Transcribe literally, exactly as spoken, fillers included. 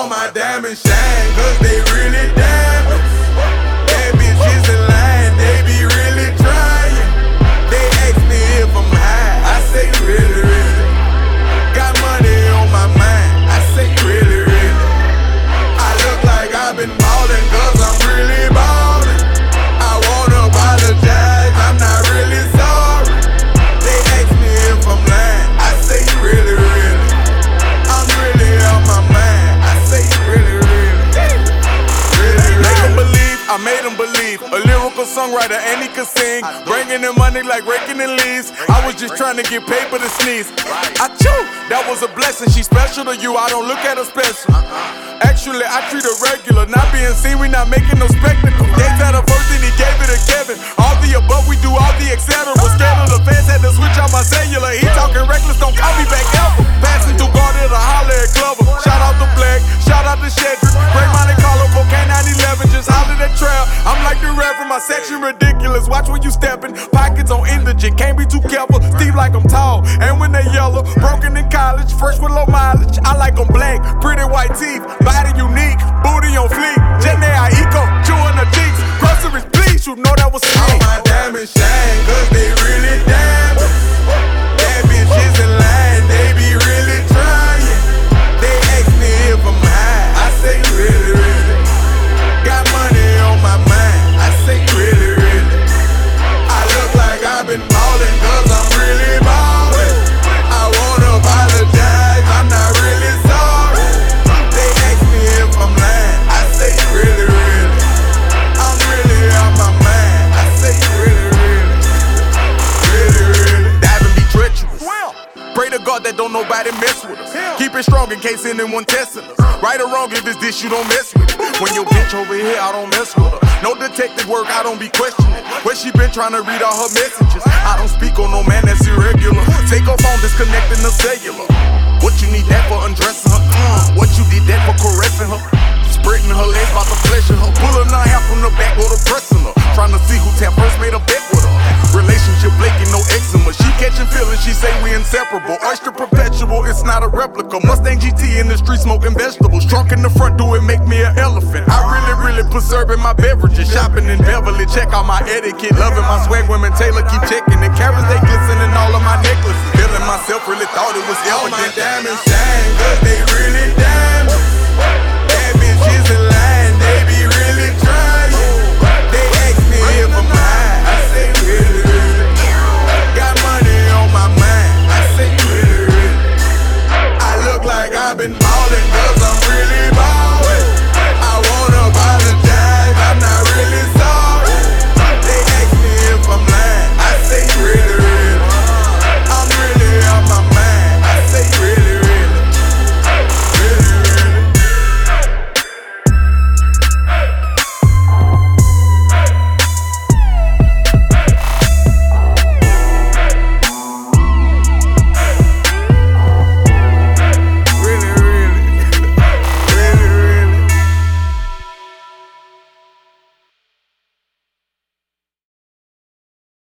All my diamonds shine, cause they really diamonds. Bad bitches in line, they be really trying. They ask me if I'm high, I say really, really. Got money on my mind, I say really, really. I look like I've been ballin' cause I'm really ballin'. I wanna apologize, I'm not really sorry. They ask me if I'm lying, I say really, really. I'm really on my mind, I say really, really. Really, really. Make them believe, I made them believe. A lyrical songwriter and he could sing. Bringing in money like raking in leaves. I was just trying to get paper to sneeze. I chew, that was a blessing. She special to you, I don't look at her special. Actually, I treat her regular. Not being seen, we not making no spectacle. Gave that a first and he gave it to Kevin. All the above, we do all the et cetera. Scared of the fans, had to switch out my cellular. He talking reckless, don't call me back ever. Passing through Garden to holler at Glover. Shout out to Black, shout out to Shedrick. Great Monte Carlo, K nine eleven, just hollered at Trail. I'm like the rap from my section, ridiculous. Watch when you steppin', pockets on indigent. Can't be too careful, Steve like I'm tall. And when they yellow, broken in college, fresh with low mileage. I like them black, pretty white teeth, body unique, booty on fleek. Jenny I eco, chewing the cheeks. Groceries, please, you know that was me. All my diamonds shine, cause they really diamonds. Bad bitches in line, they be really trying. They ask me if I'm high, I say really, really. Got money on my mind, I say really, really. I look like I've been ballin' cause I'm really ballin'. I wanna apologize, I'm not really sorry. They ask me if I'm lying, I say really, really. I'm really on my mind, I say really, really. Really, really. Diving be treacherous. Pray to God that don't nobody mess with us. Keep it strong in case anyone testing us. Right or wrong, if it's this, you don't mess with it. When your bitch over here, I don't mess with her. No detective work, I don't be questioning. Where she been trying to read all her messages. I don't speak on no man that's irregular. Take her phone, disconnecting the cellular. What you need that for undressing her? Uh, what you did that for caressing her? Spreading her legs about to pleasure her. Pulling her hair from the back or the pressing her. Trying to see who tap first made a bet with her. Relationship flaking, no eczema. She catching feelings, she say we inseparable. Oyster perpetual, it's not a replica. Mustang G T in the street smoking vegetables. Trunk in the front, do it make me an elephant. I really, really preserving my beverages. Shopping in Beverly, check out my etiquette. Loving my swag, women Taylor keep checking. The carrots they glistening all of my necklaces. Feeling myself, really thought it was evident. All my diamonds shine, cause they really diamond.